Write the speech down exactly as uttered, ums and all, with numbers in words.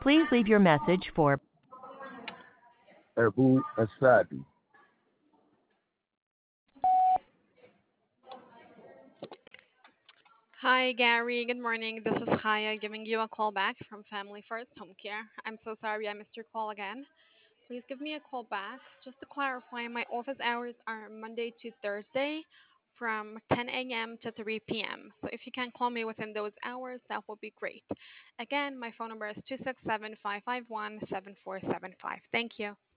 Please leave your message for Abu Asadi. Hi, Gary. Good morning. This is Kaya giving you a call back from Family First Home Care. I'm so sorry I missed your call again. Please give me a call back. Just to clarify, my office hours are Monday to Thursday from ten a m to three p m. So if you can call me within those hours, that would be great. Again, my phone number is two six seven, five five one, seven four seven five. Thank you.